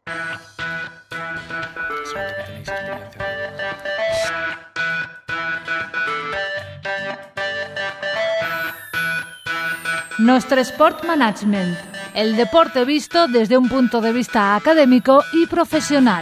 Nostre Sport Management, el deporte visto desde un punto de vista académico y profesional.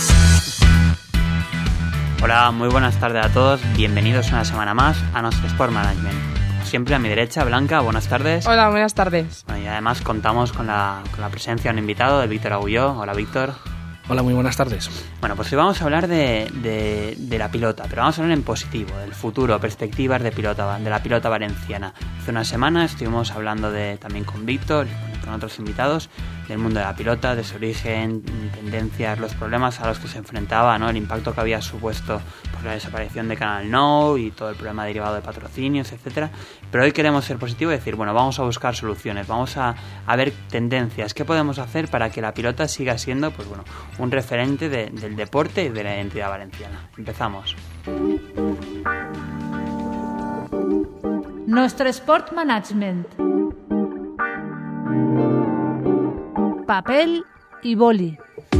Hola, muy buenas tardes a todos, bienvenidos una semana más a Nostre Sport Management. Como siempre a mi derecha, Blanca, buenas tardes. Hola, buenas tardes. Bueno, y además contamos con la presencia de un invitado, de Víctor Agulló. Hola, Víctor. Hola, muy buenas tardes. Bueno, pues hoy vamos a hablar de la pilota, pero vamos a hablar en positivo, del futuro, perspectivas de la pilota valenciana. Hace una semana estuvimos hablando también con Víctor y con otros invitados del mundo de la pilota, de su origen, tendencias, los problemas a los que se enfrentaba, ¿no? El impacto que había supuesto por la desaparición de Canal Nou y todo el problema derivado de patrocinios, etcétera. Pero hoy queremos ser positivos y decir, bueno, vamos a buscar soluciones, vamos a ver tendencias, qué podemos hacer para que la pilota siga siendo, pues bueno, un referente del deporte y de la identidad valenciana. Empezamos. Nostre Sport Management. Papel y boli.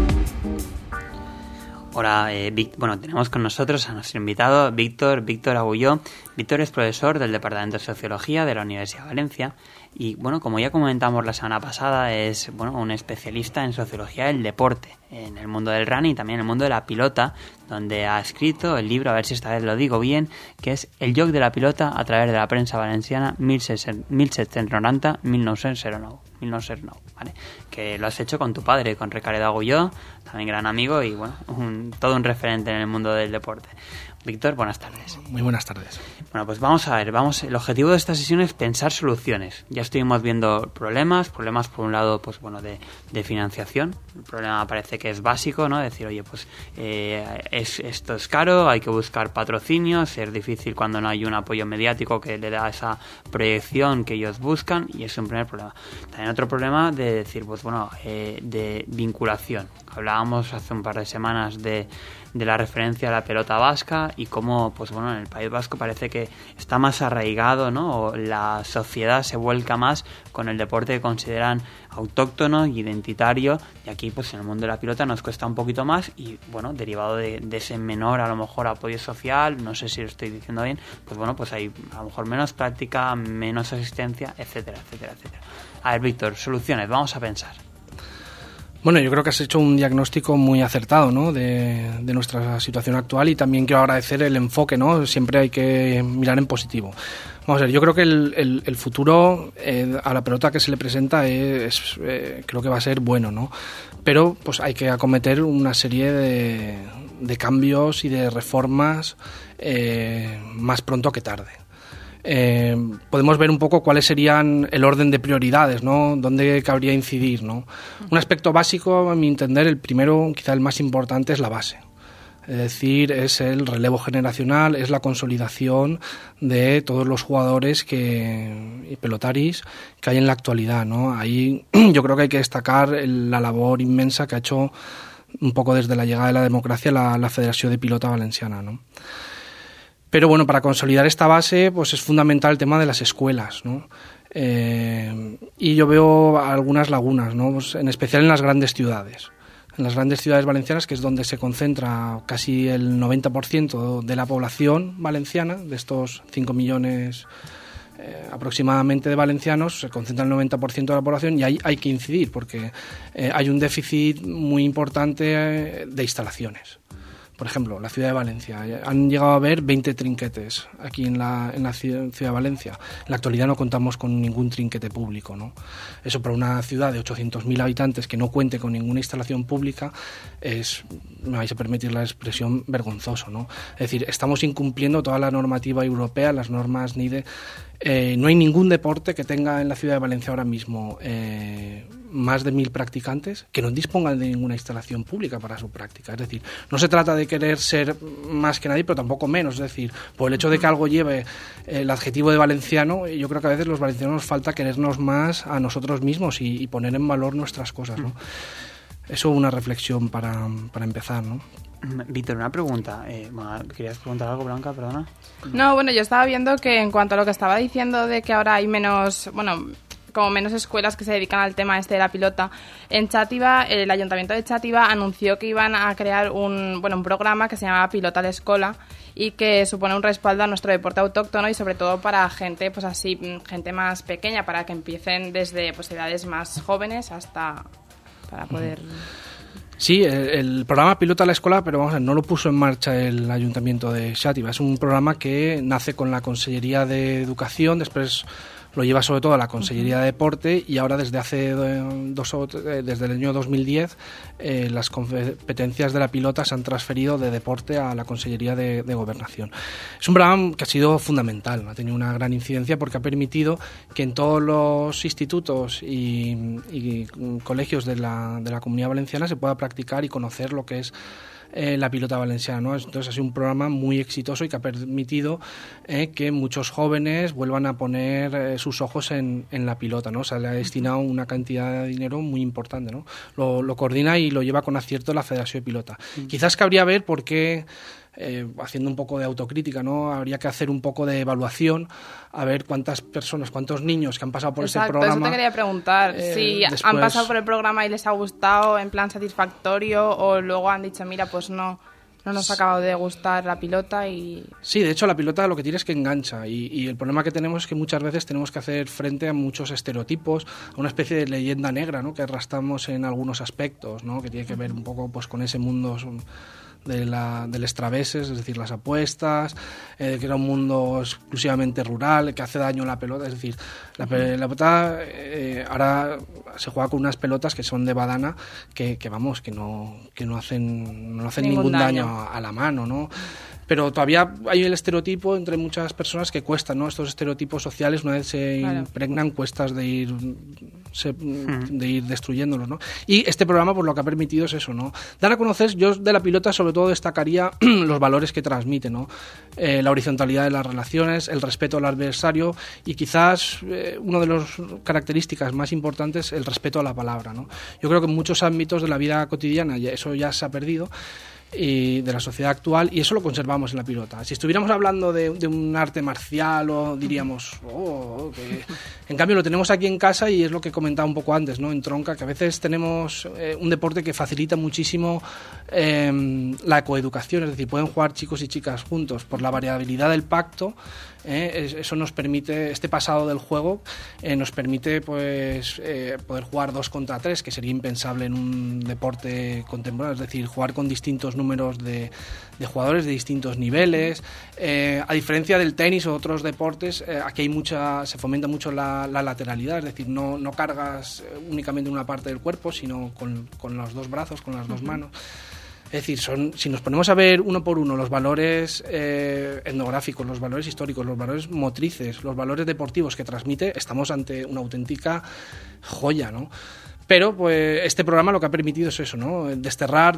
Hola, bueno, tenemos con nosotros a nuestro invitado Víctor Agulló. Víctor es profesor del Departamento de Sociología de la Universidad de Valencia y, bueno, como ya comentamos la semana pasada, es un especialista en sociología del deporte, en el mundo del running y también en el mundo de la pilota, donde ha escrito el libro, a ver si esta vez lo digo bien, que es El joc de la pilota a través de la prensa valenciana 1790-1909, ¿vale? Que lo has hecho con tu padre, con Ricardo Agulló, también gran amigo y, bueno, todo un referente en el mundo del deporte. Víctor, buenas tardes. Muy buenas tardes. Bueno, pues vamos a ver, el objetivo de esta sesión es pensar soluciones. Ya estuvimos viendo problemas por un lado, pues bueno, de financiación. El problema parece que es básico, ¿no? Decir, oye, pues esto es caro, hay que buscar patrocinios, es difícil cuando no hay un apoyo mediático que le da esa proyección que ellos buscan, y es un primer problema. También otro problema de decir, pues bueno, de vinculación. Hablábamos hace un par de semanas de la referencia a la pelota vasca y cómo, pues bueno, en el País Vasco parece que está más arraigado, ¿no? O la sociedad se vuelca más con el deporte que consideran autóctono y identitario, y aquí pues en el mundo de la pilota nos cuesta un poquito más y, bueno, derivado de ese menor a lo mejor apoyo social, no sé si lo estoy diciendo bien, pues bueno, pues hay a lo mejor menos práctica, menos asistencia, etcétera, etcétera, etcétera. A ver, Víctor, soluciones, vamos a pensar. Bueno, yo creo que has hecho un diagnóstico muy acertado, ¿no? de nuestra situación actual, y también quiero agradecer el enfoque, ¿no? Siempre hay que mirar en positivo. Vamos a ver, yo creo que el futuro a la pelota que se le presenta creo que va a ser bueno, ¿no? Pero pues hay que acometer una serie de cambios y de reformas más pronto que tarde. Podemos ver un poco cuáles serían el orden de prioridades, ¿no? Dónde cabría incidir, ¿no? Un aspecto básico, a mi entender, el primero, quizá el más importante, es la base. Es decir, es el relevo generacional, es la consolidación de todos los jugadores y pelotaris que hay en la actualidad, ¿no? Ahí yo creo que hay que destacar la labor inmensa que ha hecho un poco desde la llegada de la democracia la Federación de Pilota Valenciana, ¿no? Pero bueno, para consolidar esta base, pues es fundamental el tema de las escuelas, ¿no? Y yo veo algunas lagunas, ¿no? Pues en especial en las grandes ciudades. En las grandes ciudades valencianas, que es donde se concentra casi el 90% de la población valenciana, de estos 5 millones aproximadamente de valencianos, se concentra el 90% de la población, y ahí hay que incidir porque hay un déficit muy importante de instalaciones. Por ejemplo, la ciudad de Valencia. Han llegado a haber 20 trinquetes aquí en la ciudad de Valencia. En la actualidad no contamos con ningún trinquete público, ¿no? Eso para una ciudad de 800.000 habitantes que no cuente con ninguna instalación pública es, me vais a permitir la expresión, vergonzoso, ¿no? Es decir, estamos incumpliendo toda la normativa europea, las normas NIDE. No hay ningún deporte que tenga en la ciudad de Valencia ahora mismo más de 1.000 practicantes que no dispongan de ninguna instalación pública para su práctica. Es decir, no se trata de querer ser más que nadie, pero tampoco menos. Es decir, por el hecho de que algo lleve el adjetivo de valenciano, yo creo que a veces los valencianos nos falta querernos más a nosotros mismos y poner en valor nuestras cosas, ¿no? Eso es una reflexión para empezar, ¿no? Víctor, una pregunta. ¿Querías preguntar algo, Blanca? Perdona. No, bueno, yo estaba viendo que en cuanto a lo que estaba diciendo de que ahora hay menos... Bueno, como menos escuelas que se dedican al tema de la pilota. En Xàtiva, el Ayuntamiento de Xàtiva anunció que iban a crear un programa que se llama Pilota a l'Escola y que supone un respaldo a nuestro deporte autóctono y sobre todo para gente pues así, gente más pequeña, para que empiecen desde pues edades más jóvenes hasta para poder... Sí, el programa Pilota a la Escola, pero vamos a ver, no lo puso en marcha el Ayuntamiento de Xàtiva. Es un programa que nace con la Consellería de Educación, después lo lleva sobre todo a la Consellería de Deporte y ahora desde el año 2010 las competencias de la pilota se han transferido de Deporte a la Consellería de Gobernación. Es un programa que ha sido fundamental, ha tenido una gran incidencia porque ha permitido que en todos los institutos y colegios de la Comunidad Valenciana se pueda practicar y conocer lo que es la pilota valenciana, ¿no? Entonces ha sido un programa muy exitoso y que ha permitido que muchos jóvenes vuelvan a poner sus ojos en la pilota, ¿no? Se le ha destinado una cantidad de dinero muy importante, ¿no? Lo coordina y lo lleva con acierto la Federación de Pilota. Quizás cabría ver por qué, haciendo un poco de autocrítica, ¿no? Habría que hacer un poco de evaluación a ver cuántas personas, cuántos niños que han pasado por ese programa. Eso te quería preguntar, si después han pasado por el programa y les ha gustado en plan satisfactorio o luego han dicho, mira, pues no nos ha acabado de gustar la pilota y... Sí, de hecho la pilota lo que tiene es que engancha y el problema que tenemos es que muchas veces tenemos que hacer frente a muchos estereotipos, a una especie de leyenda negra, ¿no? Que arrastramos en algunos aspectos, ¿no? Que tiene que ver un poco pues con ese mundo del extraveses, es decir, las apuestas, que era un mundo exclusivamente rural, que hace daño a la pelota, es decir, la pelota ahora se juega con unas pelotas que son de badana que no hacen ningún daño a la mano, ¿no? Pero todavía hay el estereotipo entre muchas personas que cuesta, ¿no? Estos estereotipos sociales, una vez se impregnan, cuestas de ir destruyéndolos, ¿no? Y este programa, pues lo que ha permitido es eso, ¿no? Dar a conocer, yo de la pilota sobre todo destacaría los valores que transmite, ¿no? La horizontalidad de las relaciones, el respeto al adversario y quizás una de las características más importantes, el respeto a la palabra, ¿no? Yo creo que en muchos ámbitos de la vida cotidiana eso ya se ha perdido, y de la sociedad actual, y eso lo conservamos en la pilota. Si estuviéramos hablando de un arte marcial, o diríamos, en cambio lo tenemos aquí en casa y es lo que comentaba un poco antes, ¿no? En Tronca, que a veces tenemos un deporte que facilita muchísimo la coeducación, es decir, pueden jugar chicos y chicas juntos por la variabilidad del pacto. Eso nos permite, este pasado del juego nos permite pues poder jugar 2 contra 3, que sería impensable en un deporte contemporáneo, es decir, jugar con distintos números de jugadores de distintos niveles. A diferencia del tenis o otros deportes, aquí se fomenta mucho la lateralidad, es decir, no cargas únicamente una parte del cuerpo, sino con los 2 brazos, con las 2 manos. Es decir, si nos ponemos a ver uno por uno los valores etnográficos, los valores históricos, los valores motrices, los valores deportivos que transmite, estamos ante una auténtica joya, ¿no? Pero pues este programa lo que ha permitido es eso, ¿no? Desterrar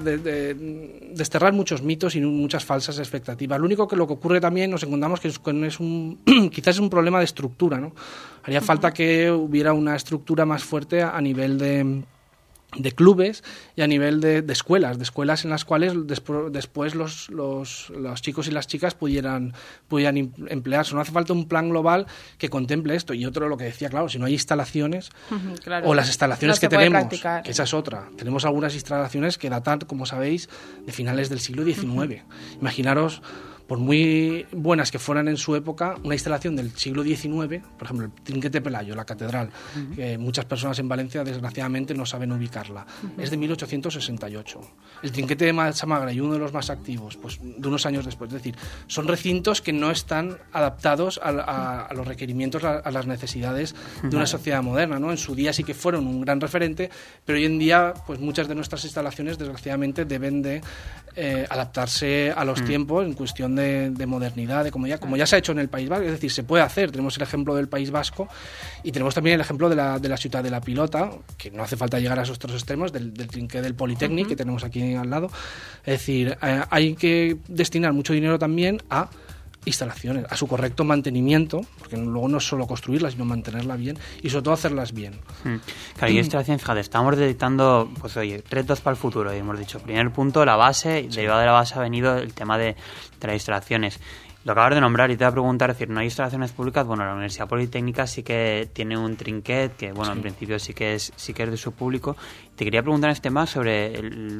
muchos mitos y muchas falsas expectativas. Lo que ocurre también, nos encontramos que quizás es un problema de estructura, ¿no? Haría falta que hubiera una estructura más fuerte a nivel de clubes y a nivel de escuelas en las cuales después los chicos y las chicas pudieran emplearse. No hace falta un plan global que contemple esto. Y otro, lo que decía, claro, si no hay instalaciones, claro, o las instalaciones que tenemos, que esa es otra. Tenemos algunas instalaciones que datan, como sabéis, de finales del siglo XIX. Imaginaros, por muy buenas que fueran en su época, una instalación del siglo XIX, por ejemplo, el Trinquete Pelayo, la catedral, que muchas personas en Valencia desgraciadamente no saben ubicarla, es de 1868. El Trinquete de Massamagra, y uno de los más activos, pues de unos años después. Es decir, son recintos que no están adaptados a los requerimientos, a las necesidades de una sociedad moderna, ¿no? En su día sí que fueron un gran referente, pero hoy en día pues muchas de nuestras instalaciones desgraciadamente deben de adaptarse a los tiempos en cuestión de modernidad, como ya se ha hecho en el País Vasco. Es decir, se puede hacer. Tenemos el ejemplo del País Vasco y tenemos también el ejemplo de la ciudad de la pilota, que no hace falta llegar a esos otros extremos, del trinqué del Politécnic que tenemos aquí al lado. Es decir, hay que destinar mucho dinero también a instalaciones, a su correcto mantenimiento, porque luego no es solo construirlas, sino mantenerlas bien y sobre todo hacerlas bien. Claro, y instalaciones, fíjate, estamos detectando, pues oye, retos para el futuro, y hemos dicho, primer punto, la base, derivado de la base ha venido el tema de las instalaciones. Lo acabas de nombrar y te voy a preguntar, es decir, no hay instalaciones públicas. Bueno, la Universidad Politécnica sí que tiene un trinquet que, bueno, en principio sí que es de su público. Te quería preguntar en este tema sobre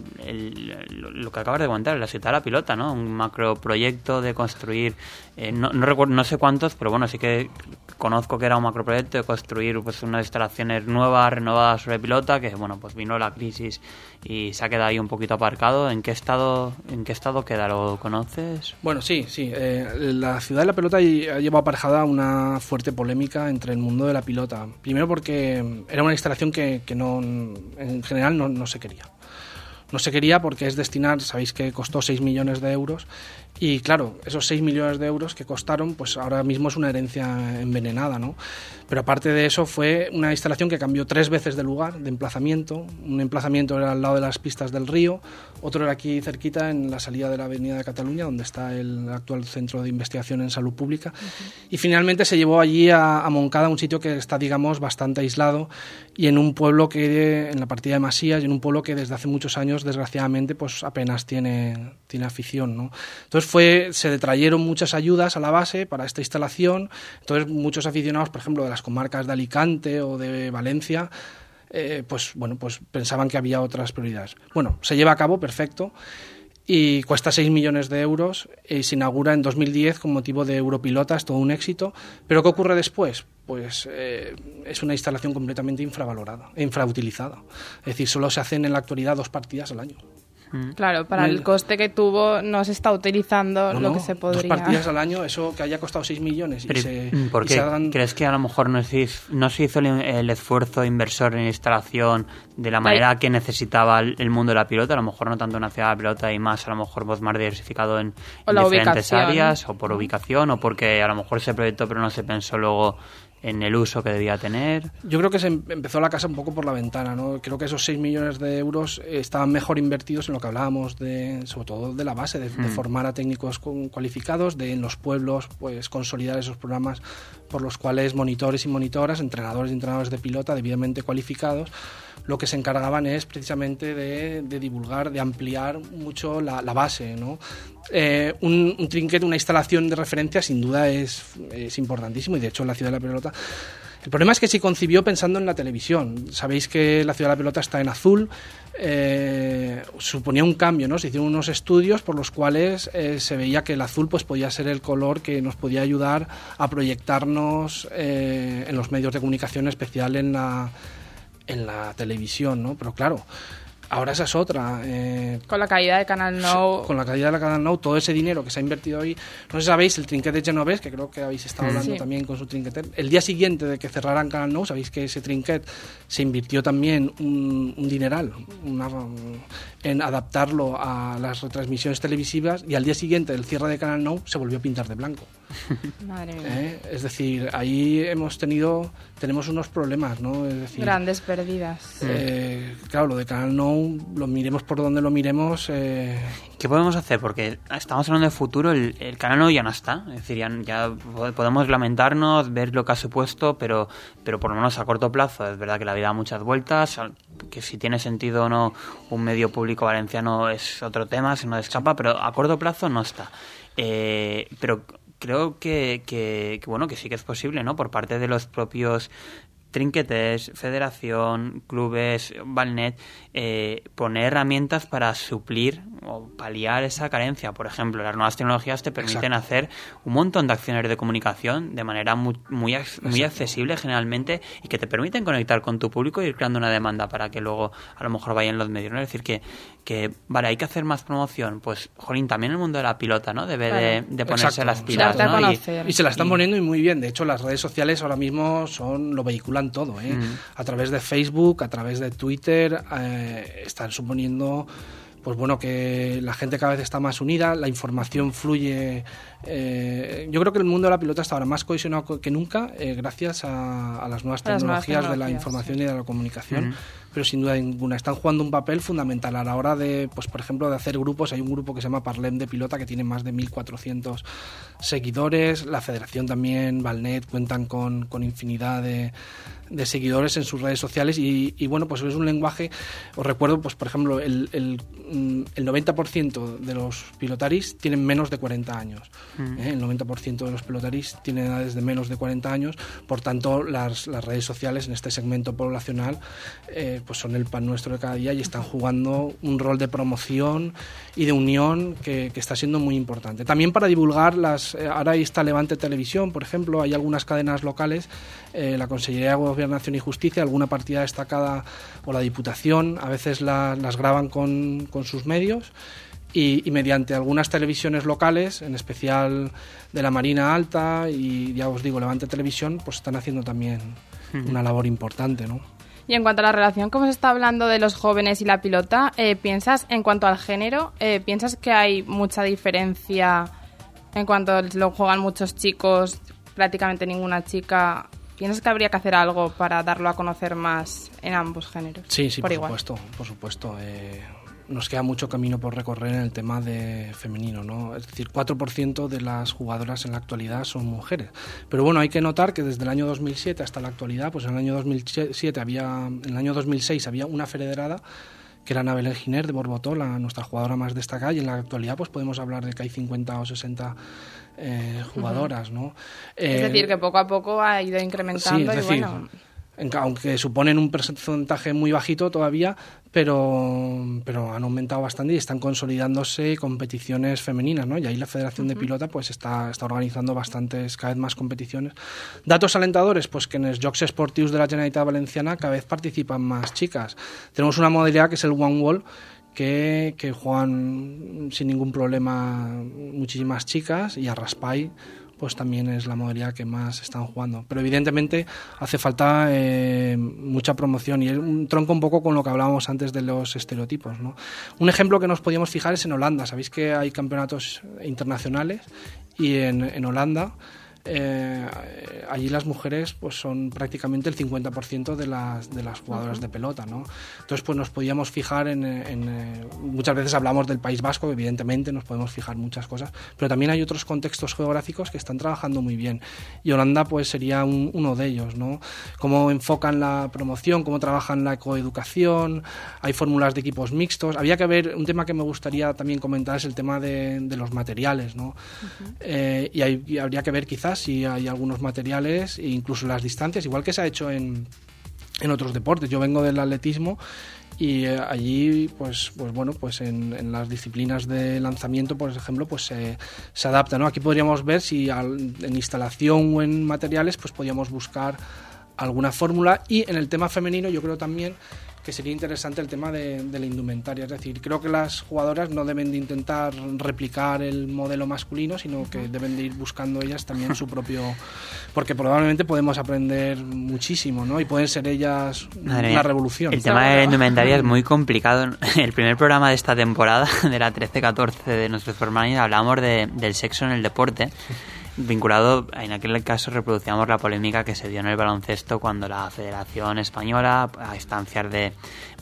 lo que acabas de comentar, la ciudad de la Pilota, ¿no? Un macroproyecto de construir, no recuerdo, no sé cuántos, pero bueno, sí que conozco que era un macroproyecto de construir pues unas instalaciones nuevas, renovadas sobre Pilota, que bueno, pues vino la crisis y se ha quedado ahí un poquito aparcado. ¿En qué estado queda? ¿Lo conoces? Bueno, sí. La ciudad de la Pilota ha llevado aparejada una fuerte polémica entre el mundo de la pilota. Primero porque era una instalación que no, en general no se quería. No se quería porque es destinar, sabéis que costó 6 millones de euros y claro, esos 6 millones de euros que costaron, pues ahora mismo es una herencia envenenada, ¿no? Pero aparte de eso fue una instalación que cambió 3 veces de lugar, de emplazamiento. Un emplazamiento era al lado de las pistas del río, otro era aquí cerquita en la salida de la Avenida de Cataluña, donde está el actual Centro de Investigación en Salud Pública. Y finalmente se llevó allí a Moncada, un sitio que está, digamos, bastante aislado y en un pueblo en la partida de Masías, y en un pueblo que desde hace muchos años, desgraciadamente, pues apenas tiene afición, ¿no? Entonces se detrayeron muchas ayudas a la base para esta instalación. Entonces muchos aficionados, por ejemplo, de las comarcas de Alicante o de Valencia, pues pensaban que había otras prioridades. Bueno, se lleva a cabo, perfecto, y cuesta 6 millones de euros y se inaugura en 2010 con motivo de Europilota, es todo un éxito. ¿Pero qué ocurre después? Pues es una instalación completamente infravalorada, infrautilizada. Es decir, solo se hacen en la actualidad 2 partidas al año. Claro, para el coste que tuvo no se está utilizando lo que se podría. 2 partidas al año, eso que haya costado 6 millones. ¿Por qué crees que a lo mejor no se hizo el esfuerzo inversor en instalación de la manera que necesitaba el mundo de la pilota? A lo mejor no tanto una ciudad de la pilota y más, a lo mejor pues más diversificado en diferentes áreas, o por ubicación, o porque a lo mejor se proyectó pero no se pensó luego en el uso que debía tener. Yo creo que se empezó la casa un poco por la ventana, ¿no? Creo que esos 6 millones de euros estaban mejor invertidos en lo que hablábamos sobre todo de la base, de formar a técnicos cualificados, de en los pueblos pues consolidar esos programas por los cuales monitores y monitoras, entrenadores y entrenadores de pilota debidamente cualificados, lo que se encargaban es precisamente de divulgar, de ampliar mucho la base, ¿no? Un trinquete, una instalación de referencia sin duda es importantísimo, y de hecho en la Ciudad de la Pilota el problema es que se concibió pensando en la televisión. Sabéis que la Ciudad de la Pilota está en azul, suponía un cambio, ¿no? Se hicieron unos estudios por los cuales se veía que el azul pues podía ser el color que nos podía ayudar a proyectarnos en los medios de comunicación, en especial en la televisión, ¿no? Pero claro, ahora esa es otra. Con la caída de Canal Nou. Con la caída de Canal Nou, todo ese dinero que se ha invertido ahí. No sé si sabéis, el trinquete genovés, que creo que habéis estado hablando también con su trinquete. El día siguiente de que cerraran Canal Nou, sabéis que ese trinquete se invirtió también un dineral en adaptarlo a las retransmisiones televisivas, y al día siguiente del cierre de Canal Nou se volvió a pintar de blanco. Madre mía. Es decir, ahí tenemos unos problemas, ¿no? Es decir, grandes pérdidas. Claro, lo de Canal Nou, lo miremos por donde lo miremos. ¿Qué podemos hacer? Porque estamos hablando de futuro, el Canal Nou ya no está. Es decir, ya podemos lamentarnos, ver lo que ha supuesto, pero por lo menos a corto plazo es verdad que la vida da muchas vueltas, que si tiene sentido o no un medio público valenciano es otro tema, se nos escapa, pero a corto plazo no está. Pero creo que bueno, que sí que es posible, ¿no? Por parte de los propios trinquetes, federación, clubes, Valnet, poner herramientas para suplir o paliar esa carencia. Por ejemplo, las nuevas tecnologías te permiten hacer un montón de acciones de comunicación de manera muy accesible generalmente, y que te permiten conectar con tu público y ir creando una demanda para que luego a lo mejor vayan los medios, ¿no? Es decir, que vale, hay que hacer más promoción. Pues, jolín, también el mundo de la pilota, ¿no? Debe de ponerse las pilas, ¿no? Y se la están poniendo y muy bien. De hecho, las redes sociales ahora mismo lo vehiculan todo, ¿eh? A través de Facebook, a través de Twitter, están suponiendo pues bueno, que la gente cada vez está más unida, la información fluye. Yo creo que el mundo de la pilota está ahora más cohesionado que nunca, gracias a las nuevas tecnologías de la información y de la comunicación, pero sin duda ninguna están jugando un papel fundamental a la hora de, pues por ejemplo, de hacer grupos. Hay un grupo que se llama Parlem de Pilota que tiene más de 1.400 seguidores. La federación también, Valnet, cuentan con infinidad de seguidores en sus redes sociales y bueno, pues es un lenguaje. Os recuerdo, pues por ejemplo, el 90% de los pilotaris tienen menos de 40 años. El 90% de los pilotaris tienen edades de menos de 40 años, por tanto las redes sociales en este segmento poblacional pues son el pan nuestro de cada día y están jugando un rol de promoción y de unión que está siendo muy importante. También para divulgar ahora está Levante Televisión, por ejemplo, hay algunas cadenas locales, la Consellería de Gobernación y Justicia, alguna partida destacada o la Diputación, a veces las graban con sus medios y mediante algunas televisiones locales, en especial de la Marina Alta y ya os digo, Levante Televisión, pues están haciendo también una labor importante, ¿no? Y en cuanto a la relación que hemos estado hablando de los jóvenes y la pilota, ¿piensas, en cuanto al género, piensas que hay mucha diferencia en cuanto lo juegan muchos chicos, prácticamente ninguna chica? ¿Piensas que habría que hacer algo para darlo a conocer más en ambos géneros? Sí, por supuesto. Nos queda mucho camino por recorrer en el tema de femenino, ¿no? Es decir, 4% de las jugadoras en la actualidad son mujeres. Pero bueno, hay que notar que desde el año 2007 hasta la actualidad, pues en el año 2006 había una federada, que era Ana Belén Giner de Borbotó, nuestra jugadora más destacada, y en la actualidad pues podemos hablar de que hay 50 o 60 jugadoras, ¿no? Es decir, que poco a poco ha ido incrementando. Sí, es decir, bueno, aunque suponen un porcentaje muy bajito todavía, pero han aumentado bastante y están consolidándose competiciones femeninas, ¿no? Y ahí la Federación de Pilota pues está organizando cada vez más competiciones. Datos alentadores, pues que en los Jocs Esportius de la Generalitat Valenciana cada vez participan más chicas. Tenemos una modalidad que es el One Wall, que juegan sin ningún problema muchísimas chicas, y a Raspai pues también es la modalidad que más están jugando. Pero evidentemente hace falta mucha promoción y es un tronco un poco con lo que hablábamos antes de los estereotipos, ¿no? Un ejemplo que nos podíamos fijar es en Holanda. Sabéis que hay campeonatos internacionales y en Holanda allí las mujeres pues son prácticamente el 50% de las jugadoras de pelota, ¿no? Entonces pues nos podíamos fijar en muchas veces hablamos del País Vasco, evidentemente nos podemos fijar muchas cosas, pero también hay otros contextos geográficos que están trabajando muy bien y Holanda pues sería uno de ellos, ¿no? Cómo enfocan la promoción, cómo trabajan la coeducación, hay fórmulas de equipos mixtos. Había que ver, un tema que me gustaría también comentar es el tema de los materiales, ¿no? Y habría que ver quizás si hay algunos materiales e incluso las distancias, igual que se ha hecho en otros deportes. Yo vengo del atletismo y allí pues bueno, pues en las disciplinas de lanzamiento, por ejemplo, pues se adapta, ¿no? Aquí podríamos ver si en instalación o en materiales pues podríamos buscar alguna fórmula. Y en el tema femenino yo creo también que sería interesante el tema de la indumentaria. Es decir, creo que las jugadoras no deben de intentar replicar el modelo masculino, sino que deben de ir buscando ellas también su propio... Porque probablemente podemos aprender muchísimo, ¿no? Y pueden ser ellas una revolución. El tema de la indumentaria es muy complicado. El primer programa de esta temporada, de la 13-14 de nuestros formatos, hablábamos del sexo en el deporte. Vinculado, en aquel caso reproducíamos la polémica que se dio en el baloncesto cuando la Federación Española, a instancias de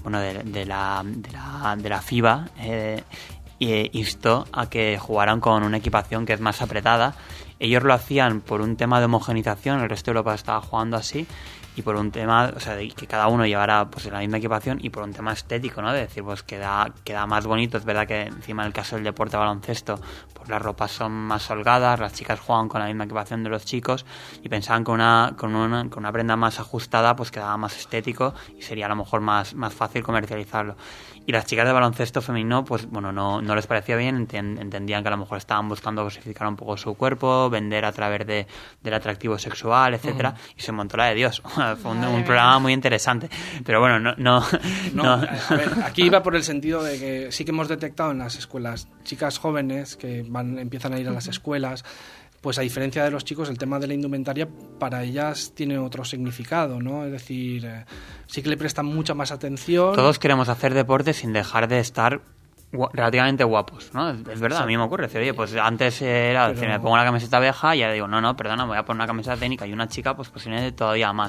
la FIBA, instó a que jugaran con una equipación que es más apretada. Ellos lo hacían por un tema de homogenización, el resto de Europa estaba jugando así, y por un tema, o sea, de que cada uno llevara pues la misma equipación, y por un tema estético, ¿no? De decir, pues queda más bonito. Es verdad que encima en el caso del deporte baloncesto, pues las ropas son más holgadas, las chicas juegan con la misma equipación de los chicos, y pensaban que con una prenda más ajustada pues quedaba más estético y sería a lo mejor más fácil comercializarlo. Y las chicas de baloncesto femenino, pues bueno, no les parecía bien, entendían que a lo mejor estaban buscando cosificar un poco su cuerpo, vender a través del atractivo sexual, etcétera, y se montó la de Dios. Fue un programa muy interesante, pero bueno, no. A ver, aquí iba por el sentido de que sí que hemos detectado en las escuelas chicas jóvenes que empiezan a ir a las escuelas, pues a diferencia de los chicos, el tema de la indumentaria para ellas tiene otro significado, ¿no? Es decir, sí que le prestan mucha más atención. Todos queremos hacer deporte sin dejar de estar relativamente guapos, ¿no? Es verdad, sí. A mí me ocurre decir, oye, pues antes era decir, me pongo una camiseta vieja y ya digo, no, perdona, voy a poner una camiseta técnica, y una chica pues posiblemente todavía más.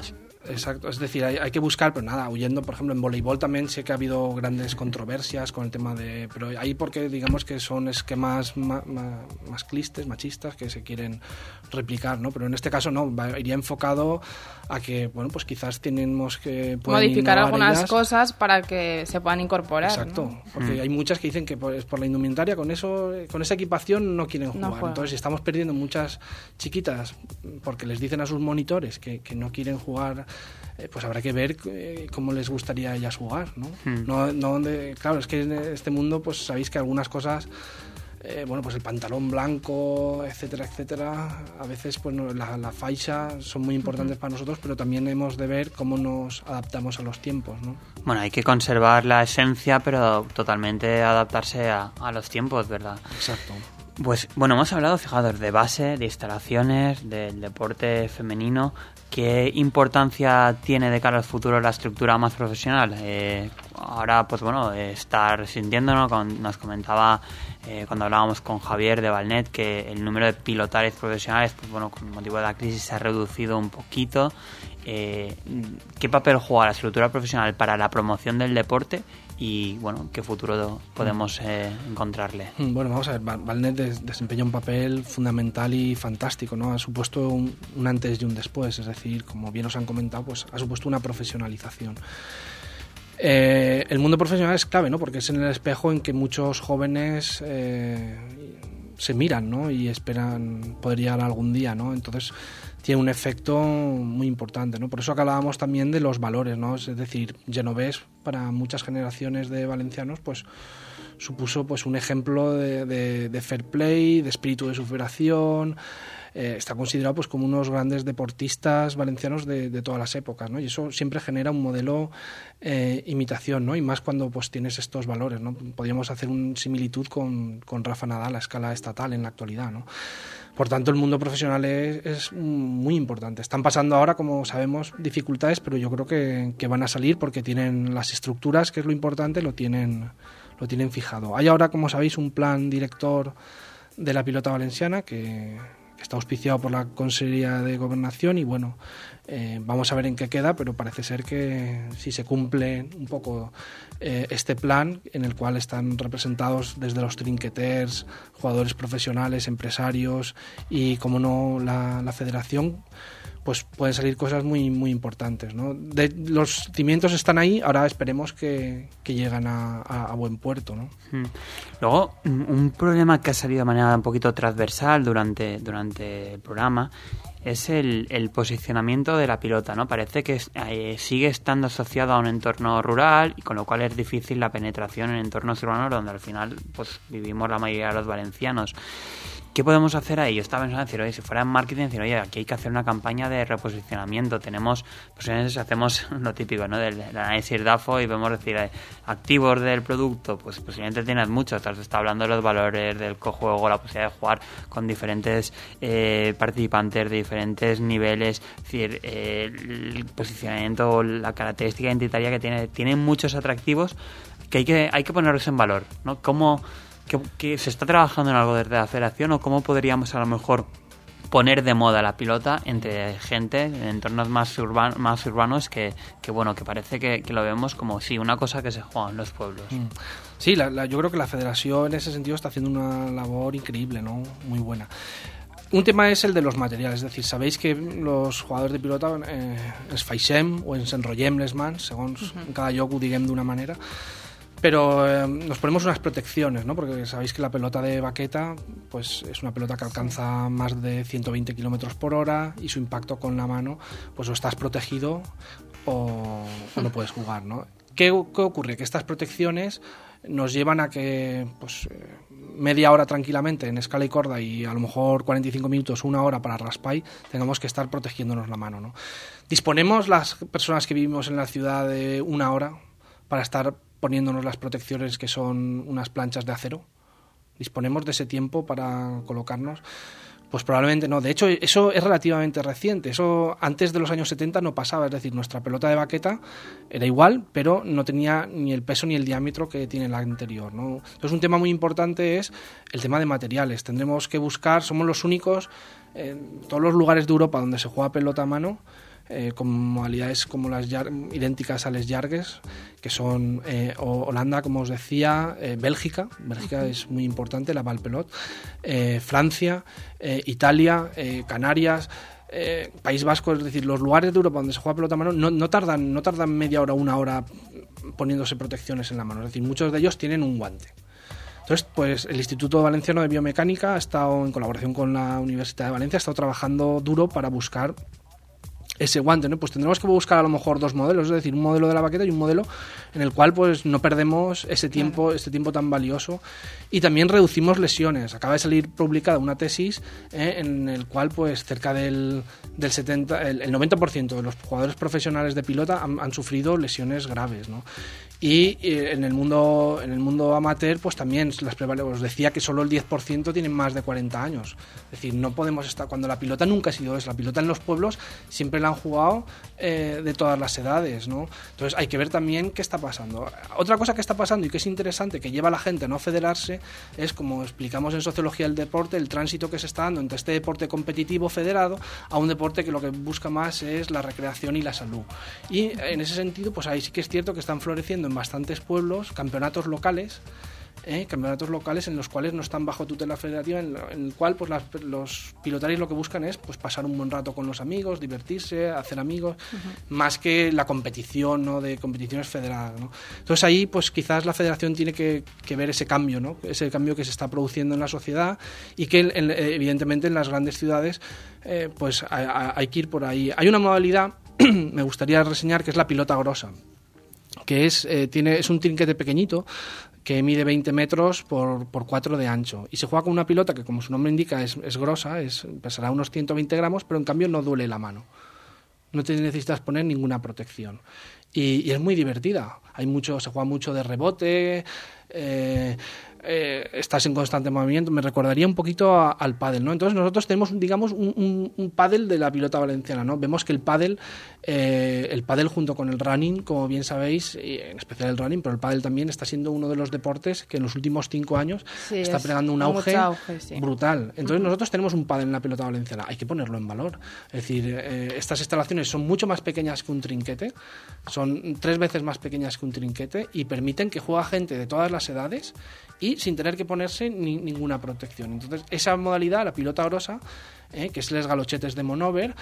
Exacto, es decir, hay que buscar, pero nada, huyendo, por ejemplo, en voleibol también sé que ha habido grandes controversias con el tema de... Pero ahí porque digamos que son esquemas más clistes, machistas, que se quieren replicar, ¿no? Pero en este caso no, iría enfocado a que, bueno, pues quizás tenemos que... modificar algunas cosas para que se puedan incorporar. Exacto, ¿no? porque hay muchas que dicen que por la indumentaria, con esa equipación no quieren jugar. Entonces, si estamos perdiendo muchas chiquitas porque les dicen a sus monitores que no quieren jugar, pues habrá que ver cómo les gustaría a ellas jugar, ¿no? Claro, es que en este mundo pues sabéis que algunas cosas, pues el pantalón blanco, etcétera, etcétera, a veces pues la faixa son muy importantes para nosotros, pero también hemos de ver cómo nos adaptamos a los tiempos, ¿no? Bueno, hay que conservar la esencia, pero totalmente adaptarse a los tiempos, ¿verdad? Exacto. Pues bueno, hemos hablado, fijaos, de base, de instalaciones, del deporte femenino. ¿Qué importancia tiene de cara al futuro la estructura más profesional? Ahora, pues bueno, está resintiéndonos. Nos comentaba cuando hablábamos con Javier de Valnet que el número de pilotarios profesionales, pues bueno, con motivo de la crisis se ha reducido un poquito. ¿Qué papel juega la estructura profesional para la promoción del deporte? Y bueno, ¿qué futuro podemos encontrarle? Bueno, vamos a ver, Valnet desempeña un papel fundamental y fantástico, ¿no? Ha supuesto un antes y un después, es decir, como bien os han comentado, pues ha supuesto una profesionalización. El mundo profesional es clave, ¿no? Porque es en el espejo en que muchos jóvenes se miran, ¿no? Y esperan poder llegar algún día, ¿no? Entonces tiene un efecto muy importante, ¿no? Por eso que hablábamos también de los valores, ¿no? Es decir, Genovés para muchas generaciones de valencianos pues supuso pues un ejemplo de fair play, de espíritu de superación. Está considerado pues como unos grandes deportistas valencianos de todas las épocas, ¿no? Y eso siempre genera un modelo imitación, ¿no? Y más cuando pues tienes estos valores, ¿no? Podríamos hacer una similitud con Rafa Nadal a escala estatal en la actualidad, ¿no? Por tanto, el mundo profesional es muy importante. Están pasando ahora, como sabemos, dificultades, pero yo creo que van a salir porque tienen las estructuras, que es lo importante, lo tienen fijado. Hay ahora, como sabéis, un plan director de la pilota valenciana que está auspiciado por la Consejería de Gobernación y bueno, vamos a ver en qué queda, pero parece ser que si se cumple un poco este plan en el cual están representados desde los trinqueters, jugadores profesionales, empresarios y como no la federación, pues pueden salir cosas muy muy importantes, ¿no? Los cimientos están ahí, ahora esperemos que lleguen a buen puerto, ¿no? Luego, un problema que ha salido de manera un poquito transversal durante el programa es el posicionamiento de la pilota, ¿no? Parece que sigue estando asociado a un entorno rural y con lo cual es difícil la penetración en entornos urbanos donde al final pues vivimos la mayoría de los valencianos. ¿Qué podemos hacer ahí? Yo estaba pensando en decir, oye, si fuera en marketing, decir, oye, aquí hay que hacer una campaña de reposicionamiento. Hacemos lo típico, ¿no? Del análisis DAFO y vemos decir, activos del producto, pues posiblemente tienes muchos. Te está hablando de los valores del cojuego, la posibilidad de jugar con diferentes participantes de diferentes niveles. Es decir, el posicionamiento, la característica identitaria que tiene muchos atractivos que hay que ponerlos en valor, ¿no? ¿Que se está trabajando en algo desde la federación o cómo podríamos a lo mejor poner de moda la pilota entre gente en entornos más urbanos que parece que lo vemos como sí, una cosa que se juega en los pueblos? Sí, yo creo que la federación en ese sentido está haciendo una labor increíble, ¿no? Muy buena. Un tema es el de los materiales, es decir, sabéis que los jugadors de pilota es faixem o ens enrotllem les mans, segons en cada lloc ho diguem d'una manera, pero nos ponemos unas protecciones, ¿no? Porque sabéis que la pelota de baqueta pues es una pelota que alcanza más de 120 kilómetros por hora y su impacto con la mano pues o estás protegido o no puedes jugar, ¿no? ¿Qué ocurre? Que estas protecciones nos llevan a que pues media hora tranquilamente en escala y corda y a lo mejor 45 minutos, una hora para raspall tengamos que estar protegiéndonos la mano, ¿no? Disponemos las personas que vivimos en la ciudad de una hora para estar poniéndonos las protecciones que son unas planchas de acero. ¿Disponemos de ese tiempo para colocarnos? Pues probablemente no. De hecho, eso es relativamente reciente. Eso antes de los años 70 no pasaba. Es decir, nuestra pelota de baqueta era igual, pero no tenía ni el peso ni el diámetro que tiene la anterior, ¿no? Entonces, un tema muy importante es el tema de materiales. Tendremos que buscar, somos los únicos en todos los lugares de Europa donde se juega pelota a mano, con modalidades como idénticas a les llargues, que son Holanda, como os decía, Bélgica es muy importante, la Valpelot, Francia, Italia, Canarias, País Vasco, es decir, los lugares de Europa donde se juega pelota a mano no tardan media hora, una hora poniéndose protecciones en la mano, es decir, muchos de ellos tienen un guante. Entonces, pues el Instituto Valenciano de Biomecánica ha estado, en colaboración con la Universidad de Valencia, ha estado trabajando duro para buscar ese guante, ¿no? Pues tendremos que buscar a lo mejor dos modelos, es decir, un modelo de la baqueta y un modelo en el cual pues no perdemos este tiempo tan valioso, y también reducimos lesiones. Acaba de salir publicada una tesis en el cual pues cerca del 90% de los jugadores profesionales de pilota han sufrido lesiones graves, ¿no? Y en el mundo amateur pues también os decía que solo el 10% tienen más de 40 años. Es decir, no podemos estar, cuando la pilota nunca ha sido eso, la pilota en los pueblos siempre la han jugado de todas las edades, ¿no? Entonces hay que ver también qué está pasando. Otra cosa que está pasando y que es interesante, que lleva a la gente a no federarse, es, como explicamos en Sociología del Deporte, el tránsito que se está dando entre este deporte competitivo federado a un deporte que lo que busca más es la recreación y la salud. Y en ese sentido, pues ahí sí que es cierto que están floreciendo en bastantes pueblos campeonatos locales en los cuales no están bajo tutela federativa, en el cual pues los pilotarios lo que buscan es pues pasar un buen rato con los amigos, divertirse, hacer amigos, más que la competición, ¿no? De competiciones federadas, ¿no? Entonces ahí pues quizás la federación tiene que ver ese cambio, ¿no? Ese cambio que se está produciendo en la sociedad, y que evidentemente en las grandes ciudades pues hay que ir por ahí. Hay una modalidad me gustaría reseñar, que es la pilota grosa, que es un trinquete pequeñito que mide 20 metros por 4 de ancho, y se juega con una pilota que, como su nombre indica, es grosa, pesará unos 120 gramos, pero en cambio no duele la mano, no te necesitas poner ninguna protección, y es muy divertida. Se juega mucho de rebote, estás en constante movimiento. Me recordaría un poquito al pádel, ¿no? Entonces nosotros tenemos, digamos, un pádel de la pilota valenciana, ¿no? Vemos que el pádel junto con el running, como bien sabéis, y en especial el running, pero el pádel también está siendo uno de los deportes que en los últimos 5 años está pegando un auge brutal. Entonces nosotros tenemos un pádel en la pilota valenciana, hay que ponerlo en valor. Es decir, estas instalaciones son mucho más pequeñas que un trinquete, son 3 veces más pequeñas que un trinquete, y permiten que juegue gente de todas las edades y sin tener que ponerse ninguna protección. Entonces, esa modalidad, la pilota grosa, que es les galochetes de monover,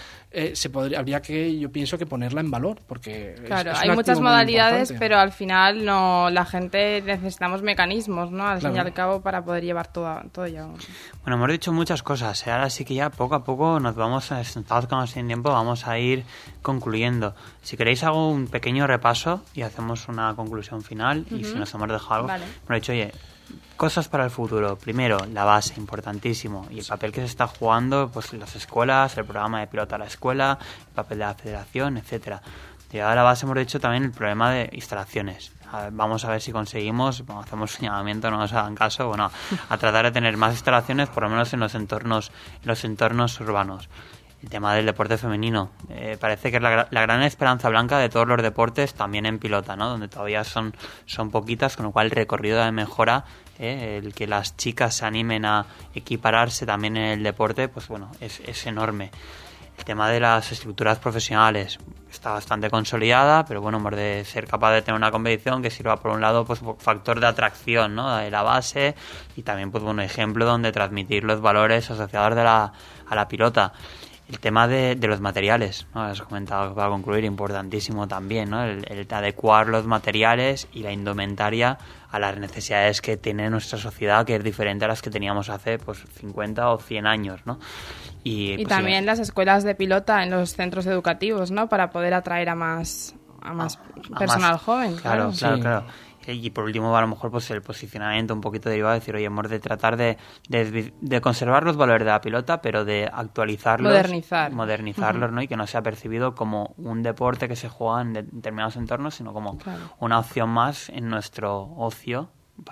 yo pienso que ponerla en valor, porque claro, es hay muchas modalidades, pero al final la gente necesitamos mecanismos, ¿no? Al fin y al cabo, para poder llevar todo ya. Bueno, hemos dicho muchas cosas, ahora sí que ya poco a poco nos vamos a sin tiempo, vamos a ir concluyendo. Si queréis hago un pequeño repaso y hacemos una conclusión final, y si nos hemos dejado algo, vale. Hemos dicho, oye, cosas para el futuro. Primero, la base, importantísimo. Y el papel que se está jugando, pues las escuelas, el programa de pilota a la escuela, el papel de la federación, etcétera. Llegada a la base hemos dicho también el problema de instalaciones. Vamos a ver si conseguimos, hacemos señalamiento, no nos hagan caso, bueno, a tratar de tener más instalaciones, por lo menos en los entornos urbanos. El tema del deporte femenino. Parece que es la gran esperanza blanca de todos los deportes, también en pilota, ¿no? Donde todavía son poquitas, con lo cual el recorrido de mejora, el que las chicas se animen a equipararse también en el deporte, pues bueno, es enorme. El tema de las estructuras profesionales está bastante consolidada, pero bueno, hemos de ser capaz de tener una competición que sirva, por un lado, pues factor de atracción, ¿no? De la base, y también pues un ejemplo donde transmitir los valores asociados a la pilota. El tema de los materiales, ¿no? Has comentado, para concluir, importantísimo también, ¿no? El adecuar los materiales y la indumentaria a las necesidades que tiene nuestra sociedad, que es diferente a las que teníamos hace pues 50 o 100 años, ¿no? Y pues, también las escuelas de pilota en los centros educativos, ¿no? Para poder atraer a más personal joven. Claro. Y por último, a lo mejor pues el posicionamiento un poquito derivado, de decir, oye, hemos de tratar de conservar los valores de la pilota, pero de actualizarlos, modernizarlos, ¿no? Y que no sea percibido como un deporte que se juega en determinados entornos, sino como una opción más en nuestro ocio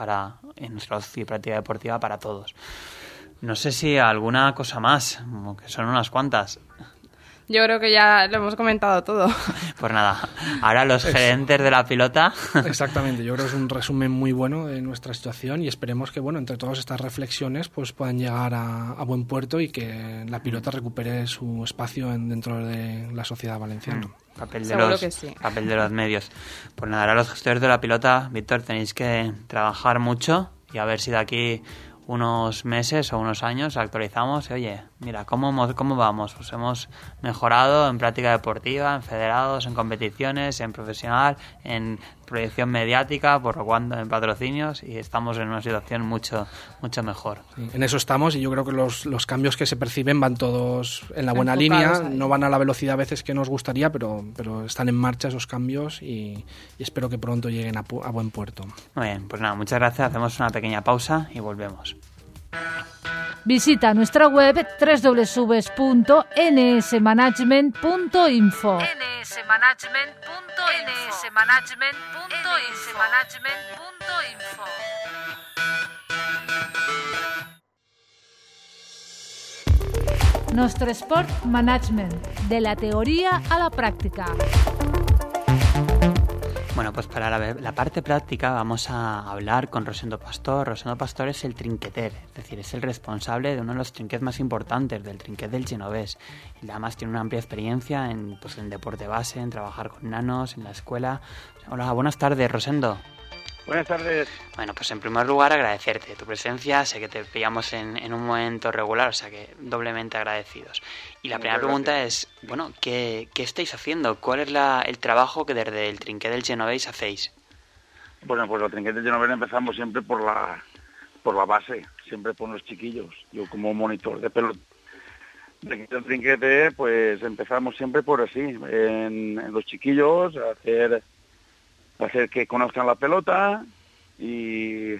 y práctica deportiva para todos. No sé si alguna cosa más, que son unas cuantas. Yo creo que ya lo hemos comentado todo. Pues nada, ahora los gerentes de la pilota. Exactamente, yo creo que es un resumen muy bueno de nuestra situación y esperemos que, bueno, entre todas estas reflexiones pues puedan llegar a buen puerto y que la pilota recupere su espacio dentro de la sociedad valenciana. Papel de los medios. Pues nada, ahora los gestores de la pilota, Víctor, tenéis que trabajar mucho y a ver si de aquí unos meses o unos años actualizamos y, oye, mira, ¿cómo vamos? Pues hemos mejorado en práctica deportiva, en federados, en competiciones, en profesional, en proyección mediática, por lo cuanto en patrocinios, y estamos en una situación mucho mejor. Sí, en eso estamos, y yo creo que los cambios que se perciben van todos en la buena enfocados línea, ahí. no van a la velocidad a veces que nos gustaría, pero están en marcha esos cambios y espero que pronto lleguen a buen puerto. Muy bien, pues nada, muchas gracias, hacemos una pequeña pausa y volvemos. Visita nuestra web www.nsmanagement.info. Nostre Sport Management, de la teoría a la práctica. Bueno, pues para la parte práctica vamos a hablar con Rosendo Pastor. Rosendo Pastor es el trinqueter, es decir, es el responsable de uno de los trinquets más importantes, del trinquet del Genovés. Y además tiene una amplia experiencia en deporte base, en trabajar con nanos, en la escuela. Hola, buenas tardes, Rosendo. Buenas tardes. Bueno, pues en primer lugar agradecerte tu presencia. Sé que te pillamos en un momento regular, o sea que doblemente agradecidos. Y la primera pregunta es, bueno, ¿qué estáis haciendo? ¿Cuál es el trabajo que desde el trinquet del Genovés hacéis? Bueno, pues los trinquetes de novena empezamos siempre por la base, siempre por los chiquillos. Yo como monitor de pelota del trinquete, pues empezamos siempre por así, en los chiquillos, hacer que conozcan la pelota y